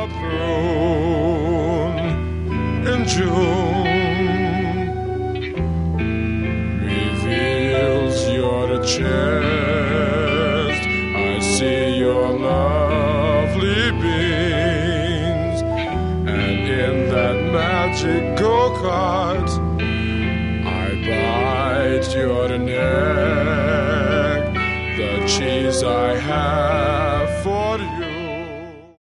prune in June reveals your chest. I see your lovely beams, and in that magic go-kart I bite your neck. The cheese I have